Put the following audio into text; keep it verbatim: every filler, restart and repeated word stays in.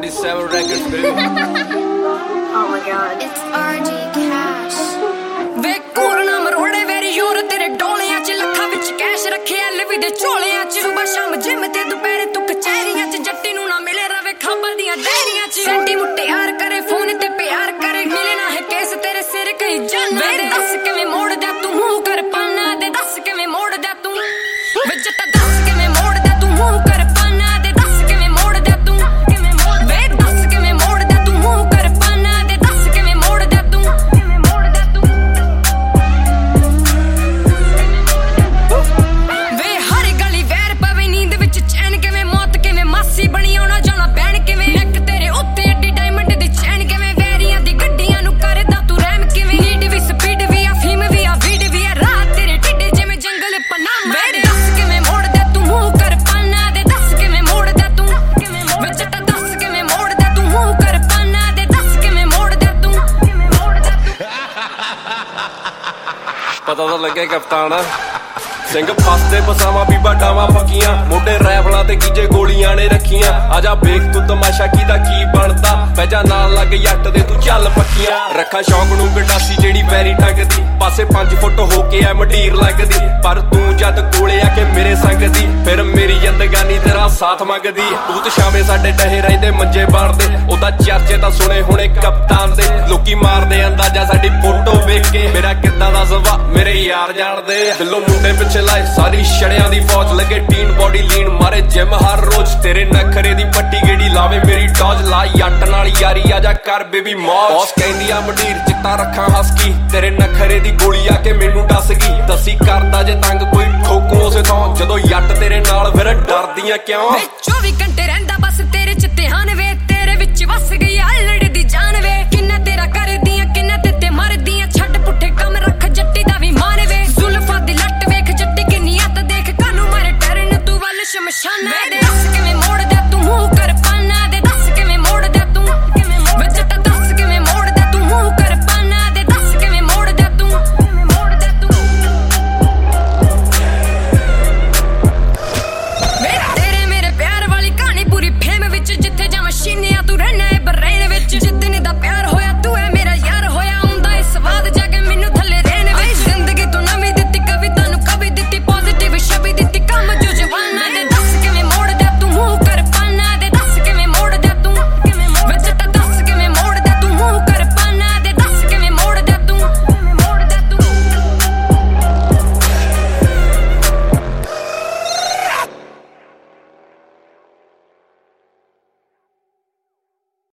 forty-seven records, baby. Oh my god. It's R G Cash. ਵੇ ਕੋਰਨਾ ਮਰੋੜੇ ਵੈਰੀ ਯੂਰ ਤੇਰੇ ਡੋਲਿਆਂ ਚ ਲੱਖਾਂ ਵਿੱਚ ਕੈਸ਼ ਰੱਖੇ ਐਲਵੀ ਦੇ ਝੋਲਿਆਂ ਚ ਸੁਬਾ ਸ਼ਾਮ ਜਿਮ ਤੇ ਦੁਪਹਿਰੇ ਤੂੰ ਕਚਹਿਰੀਆਂ ਚ ਜੱਟੀ ਨੂੰ ਨਾ ਮਿਲੇ ਰਵੇ ਖਾਬਾਂ ਦੀਆਂ ਡੈਰੀਆਂ ਚ ਸੈਂਟੀ ਮੁੱਟਿਆਰ ਕਰੇ ਫੋਨ ਤੇ ਪਿਆਰ ਕਰੇ ਮਿਲੇ ਨਾ ਹੈ ਕੇਸ ਤੇਰੇ ਸਿਰ ਕਈ ਜਾਨਾ ਵੇ ਦੱਸ ਕਿਵੇਂ ਮੋੜਦਾ ਤੂੰ ਮੂੰਹ ਕਰ ਪਾਨਾ ਦੇ ਦੱਸ ਕਿਵੇਂ ਮੋੜਦਾ ਤੂੰ ਵੇ ਜੱਟਾ ਦੱਸ ਕਿਵੇਂ ਮੋੜਦਾ ਤੂੰ ਮੂੰਹ ਕਰ ਪਾਨਾ ਦੇ ਦੱਸ ਕਿਵੇਂ ਮੋੜਦਾ ਤੂੰ ਕਿਵੇਂ ਮੋੜ ਵੇ ਦੱਸ ਕਿਵੇਂ ਮੋੜਦਾ ਤੂੰ ਮੂੰਹ ਕਰ ਪਾਨਾ ਦੇ ਦੱਸ ਕਿਵੇਂ ਮੋੜਦਾ ਤੂੰ ਕਿਵੇਂ ਮੋੜਦਾ ਤੂੰ ਵੇ ਹਰ ਗਲੀ ਵੈਰ ਪਵੇ ਨੀਂਦ ਵਿੱਚ ਚੈਨ ਕਿਵੇਂ ਮੌਤ ਕਿਵੇਂ ਮਾਸੀ ਬਣੀ ਆਉਣਾ ਜਾਣਾ ਬਹਿਣ ਕਿਵੇਂ ਨੱਕ ਤੇਰੇ ਉੱਤੇ ਏਡੀ ਡਾਇਮੰਡ ਦੀ ਚੈਨ ਕਿਵੇਂ ਵੈਰੀਆਂ ਦੀ ਗੱਡੀਆਂ ਨੂੰ ਕਰਦਾ ਤੂੰ ਰਹਿਮ ਕਿਵੇਂ ਨੀਡ ਵੀ ਸਪੀਡ ਵੀ ਆ ਫੀਮ ਵੀ ਆ ਵੀਡ ਵੀ ਆ ਰਾਤ ਤੇਰੇ ਢਿੱਡੇ ਜਿਵੇਂ ਜੰਗਲ ਪਨਾਮਾ ਵੇ ਦੱਸ ਕਿਵੇਂ ਮੋੜਦਾ ਤੂੰ ਮੂੰਹ ਕਰ ਪਾਨਾ ਦੇ ਦੱਸ ਕਿਵੇਂ ਮੋੜਦਾ ਤੂੰ ਕਿਵੇਂ ਮੋੜ ਜੱਟਾ ਦੱਸ ਕਿਵੇਂ ਮੋੜਦਾ ਤੂੰ ਮੂੰਹ ਕਰ ਪਾਨਾ ਦੇ ਦੱਸ ਕਿਵੇਂ ਮੋੜਦਾ ਤੂੰ ਕਿਵੇਂ ਮੋੜਦਾ ਤੂੰ ਪਤਾ ਤਾਂ ਲੱਗੇ ਕਪਤਾਨ ਸਿੰਘ ਫਸਦੇ ਪਸਾਵਾਂ ਵੀ ਬਾਡਾਵਾਂ ਪੱਕੀਆਂ ਮੋਢੇ ਰੈਫਲਾਂ ਤੇ ਕੀਜੇ ਗੋਲੀਆਂ ਨੇ ਰੱਖੀਆਂ ਆਜਾ ਵੇਖ ਤੂੰ ਤਮਾਸ਼ਾ ਕੀਦਾ ਕੀ ਬਣਦਾ ਪੈਜਾ ਨਾਲ ਲੱਗ ਜੱਟ ਦੇ ਤੂੰ ਚੱਲ ਪੱਕੀਆਂ ਰੱਖਾ ਸ਼ੌਂਕ ਨੂੰ ਗੰਡਾਸੀ ਜਿਹੜੀ ਵੈਰੀ ਟੰਗਦੀ ਪਾਸੇ ਪੰਜ ਫੁੱਟ ਹੋ ਕੇ ਐ ਮੰਡੀਰ ਲੱਗਦੀ ਪਰ ਤੂੰ ਜਦ ਕੋਲੇ ਆ ਕੇ ਮੇਰੇ ਸੰਗ ਦੀ ਫਿਰ ਮੇਰੀ ਜ਼ਿੰਦਗਾਨੀ ਤੇਰਾ ਸਾਥ ਮੰਗਦੀ ਤੂੰ ਤੇ ਸ਼ਾਮੇ ਸਾਡੇ ਡਹੇ ਰਹਿੰਦੇ ਮੰਜੇ ਬਾਣਦੇ ਉਹਦਾ ਚਰਚੇ ਤਾਂ ਸੁਣੇ ਹੁਣੇ ਕਪਤਾਨ ਦੇ ਲੋਕੀ ਮਾਰਦੇ ਅੰਦਾਜ਼ਾ ਸਾਡੀ ਫੋਟੋ ਵੇਖ ਕੇ ਮੇਰਾ ਕਿੱਦਾਂ ਦਾ ਸੁਭਾਅ ਮੇਰੇ ਯਾਰ ਜਾਣਦੇ ਦਿਲੋਂ ਮੁੰਡੇ ਪਿੱਛੇ ਲਾਏ ਸਾਰੀ ਛੜਿਆਂ ਦੀ ਫੌਜ ਲੱਗੇ ਟੀਨ ਬੋਡੀ ਲੀਨ ਮਾਰੇ ਜਿਮ ਹਰ ਰੋਜ਼ ਤੇਰੇ ਨਖਰੇ ਦੀ ਪੱਟੀ ਗੇੜੀ ਲਾਵੇ ਮੇਰੀ ਟੌਜ ਲਾ ਜੱਟ ਨਾਲ ਯਾਰੀ ਆਜਾ ਕਰ ਬੇਬੀ ਮੌਜ ਬੌਸ ਕਹਿੰਦੀ ਆ ਮੰਡੀਰ ਚਿੱਟਾ ਰੱਖਾਂ ਹਸਕੀ ਤੇਰੇ ਨਖਰੇ ਦੀ ਗੋਲੀ ਆ ਕੇ ਮੈਨੂੰ ਦੱਸ ਗਈ ਦੱਸੀ ਕਰਦਾ ਜੇ ਤੰਗ ਕੋਈ ਠੋਕੂ ਉਸੇ ਥਾਂ ਜਦੋਂ ਜੱਟ ਤੇਰੇ ਨਾਲ ਫਿਰ ਡਰਦੀਆਂ ਕਿਉਂ ਵੇ ਚੌਵੀ ਘੰਟੇ ਰਹਿੰਦਾ ਬਸ ਤੇਰੇ ਚ ਧਿਆਨ ਵੇ ਤੇਰੇ ਵਿੱਚ ਵਸ ਗਈ ਆ